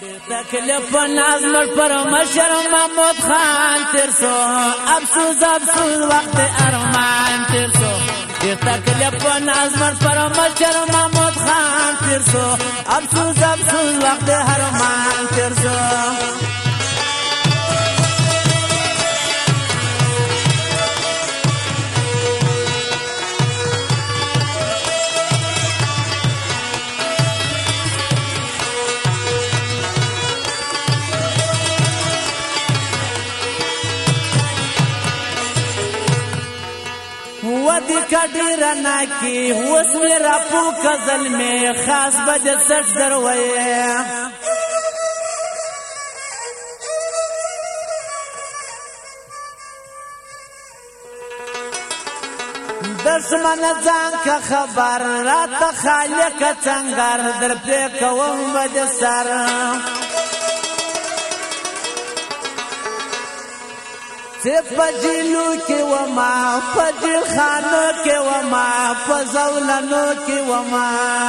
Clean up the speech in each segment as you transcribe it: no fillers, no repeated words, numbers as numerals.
تکلیف نازمر پر مشر محمود خان تیر سو افسوس افسوس وقت ارمان تیر سو تکلیف نازمر پر مشر محمود خان تیر سو افسوس افسوس وقت ارمان تیر سو ودی کډی رنا کی اوس میرا پوک ظلم خاص بد سټ دروي دشمن ځان کا خبر رات خالق څنګه در په کوم بد سر پجیلو کی وما پجیل خانو کی وما پزولنو کی وما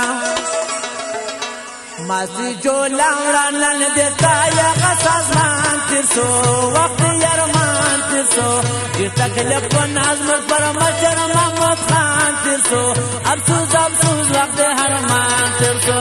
ماسی جو لانرانن دیتا یا غسازمان ترسو وقت یرمان ترسو یہ تکلیف و نازمر پر مشر محمود خان ترسو افسوس افسوس وقت حرمان ترسو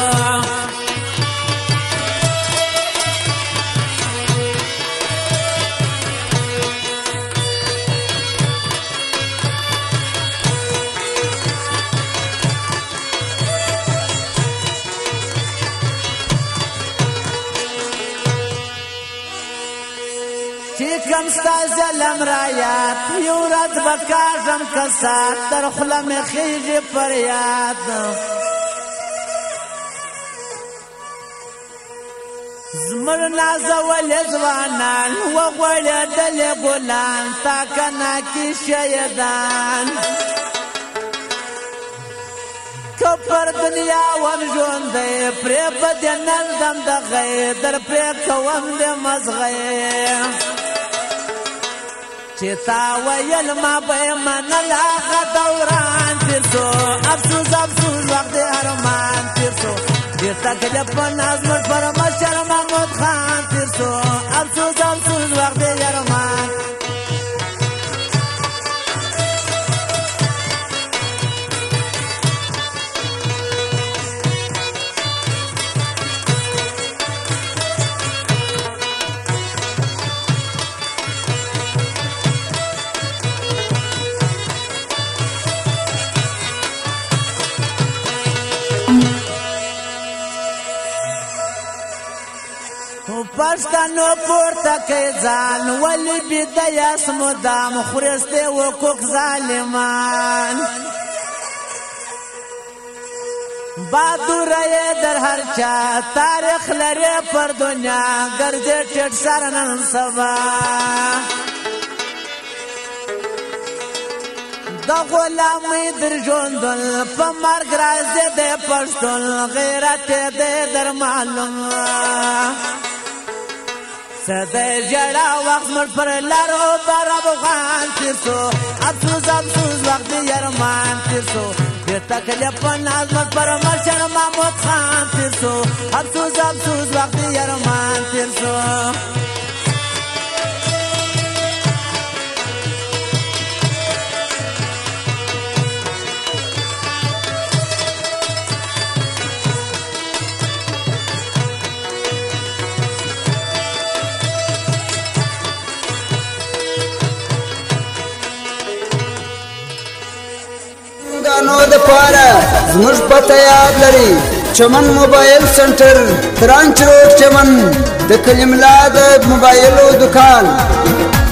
کم ستا ظلم رایات یو رات بکاژم کسات در خلم خیج پریاد زمر نازول زوانان وغوڑ دل گلان تاکنا کی شیدان کپر دنیا ون جون دے پریب دینن دم دغی در پریب کوم دے مزغی چتا ویل ما به من لا دوران ترسو افسوس افسوس وقت ارمان ترسو دیر تکلیف نازمر پر مشر محمود خان ترسو افسوس افسوس وقت ارمان پښتنو پورته کې ځان ولی بدايه سمدام خورسته وکوک ظالمان بہادر در هر چا تاریخ لري پر دنیا ګرځي ټټ سرنن سبا دا غلامي در ژوندل په مرګ راځي د پښتون غیرت دې در معلوم سده جڑا وقت مر پر لارو بر افغان ترسو افسوس افسوس وقت یرمان ترسو یہ تکلیف نازمر پر مشر محمود خان ترسو افسوس افسوس وقت یرمان ترسو نو د پاره زموږ پته یاد لري چمن موبایل سنټر ترانچ روډ چمن د کلملا د موبایلو دکان